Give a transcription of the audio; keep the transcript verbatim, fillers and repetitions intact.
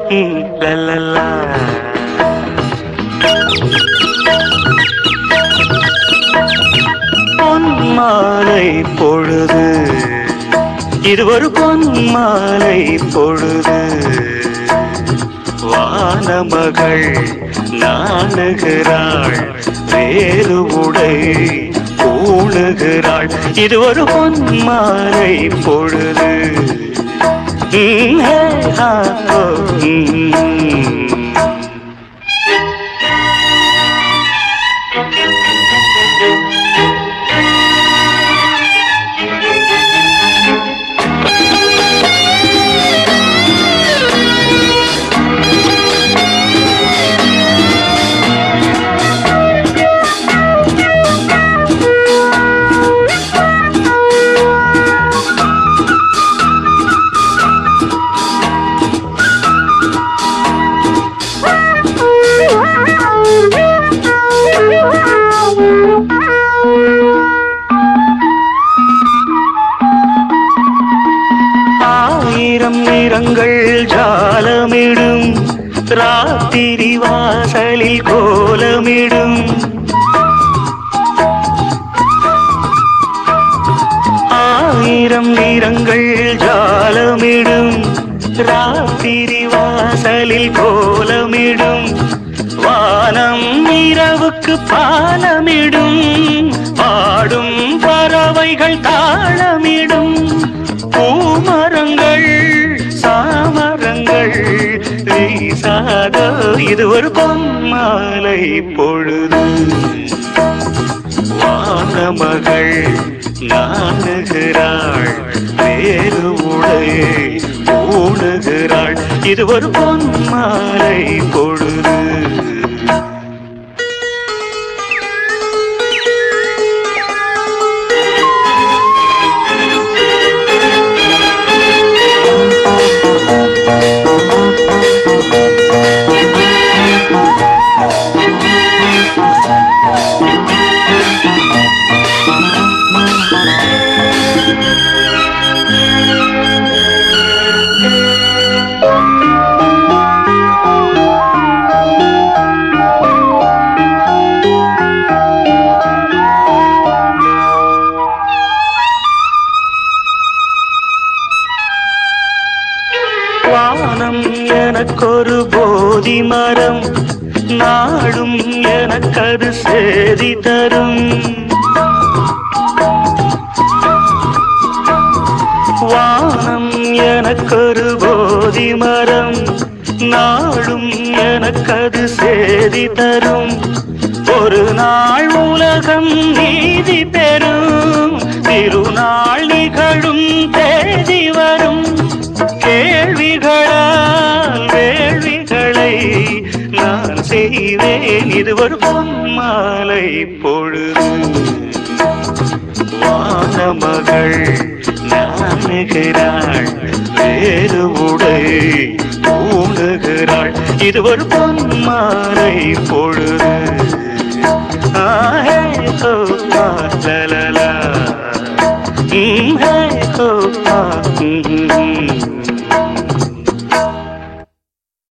ம், லலலா. பொன்மாலை பொழுது, இது ஒரு பொன்மாலை பொழுது, வானமகள் நாணுகிறாள், வேறு உடை பூணுகிறாள், இது ஒரு பொன்மாலை பொழுது. ம், ஹே, ஹா, ஓ, ம். ஆயிரம் நிறங்கள் ஜாலமிடும், ராத்திரி வாசலில் கோலமிடும். ஆயிரம் நிறங்கள் ஜாலமிடும், ராத்திரி வாசலில் கோலமிடும். வானம் இரவுக்கு பாலமிடும், பாடும் பறவைகள் தாளமிடும். பூமரங்கள் சாமரங்கள் வீசாதோ, இது ஒரு பொன்மாலை பொழுது. வானமகள் நாணுகிறாள், வேறு உடை பூணுகிறாள், இது ஒரு பொன்மாலை பொழுது. வானம் எனக்கொரு போதி மரம், நாடும் எனக்கது சேதி தரும். வானம் எனக்கொரு போதி மரம், நாடும் எனக்கது சேதி தரும். ஒரு நாள் உலகம் நீதி பெறும், திருநாள் நிகழும் தேதி வரும். கேள்விகளால் வேள்விகளை நான் செய்வேன், இது ஒரு பொன்மாலை பொழுது. வானமகள் நாணுகிறாள், வேறு உடை பூணுகிறாள், இது ஒரு பொன்மாலை பொழுது. ஆஹே ஓ லலலா, ம், ஹே ஓ ஆ, ம்.